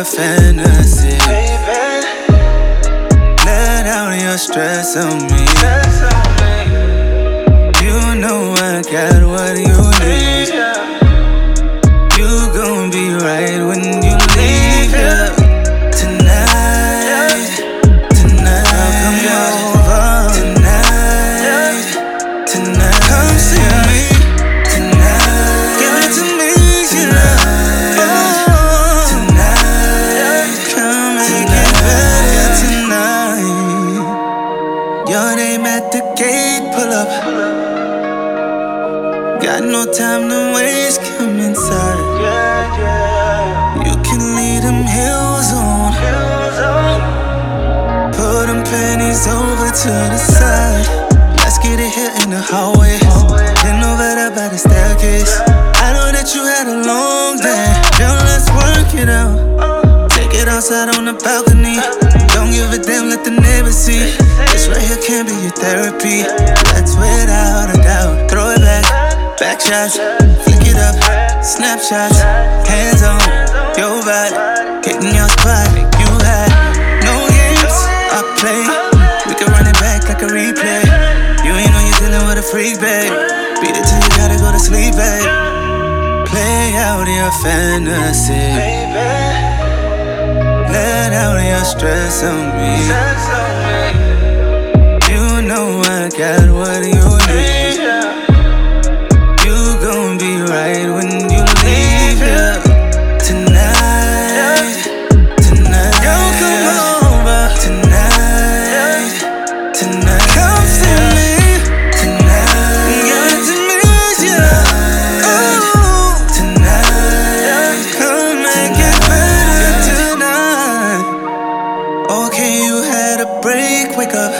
fantasy. Let out your stress on me. You know I got what you need. You gon' be right when you leave here. Tonight, come over. Tonight, come see me. Tonight, give it to me, tonight, come make it better tonight. Your name at the gate, pull up. Got no time to waste, come inside. You can leave them heels on. Put them panties over to the side. Let's get it here in the hallway. Then over there by the staircase. I know that you had a long day. Now let's work it out. Take it outside on the balcony. Don't give a damn, let the neighbors see. This right here can't be your therapy. That's without a doubt. Throw it back. Back shots, flick it up, snapshots, hands on your body, hitting your spot. You had no games, I play. We can run it back like a replay. You ain't know you're dealing with a freak, babe. Beat it till you gotta go to sleep, babe. Play out your fantasy. Let out your stress on me. You know I got what you need. Be right when you leave here. Tonight, don't come over. Tonight, come see me. Tonight, give it to me, tonight, come make it better tonight. Okay, you had a break, wake up.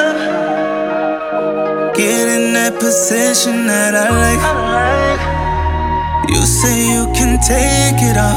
Get in that position that I like. You say you can take it off.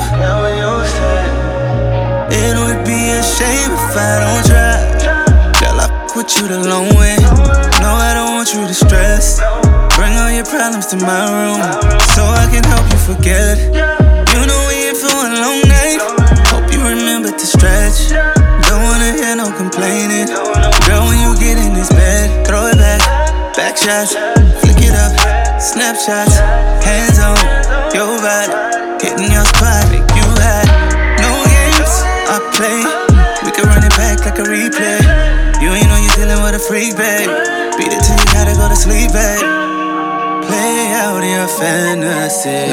It would be a shame if I don't try. Girl, I fuck with you the long way. No, I don't want you to stress. Bring all your problems to my room so I can help you forget. You know we in for a long night. Hope you remember to stretch. Don't wanna hear no complaining. Girl, when you get in this bed, throw it back. Back shots, flick it up, snapshots, hands on your body, hitting your spot. You had no games, I play. We can run it back like a replay. You ain't know you're dealing with a freak, babe. Beat it till you gotta go to sleep, babe. Play out your fantasy.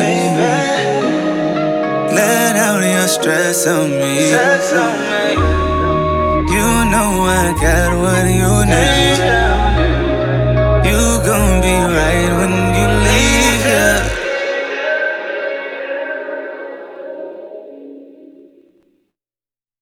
Let out your stress on me. You know I got what you need.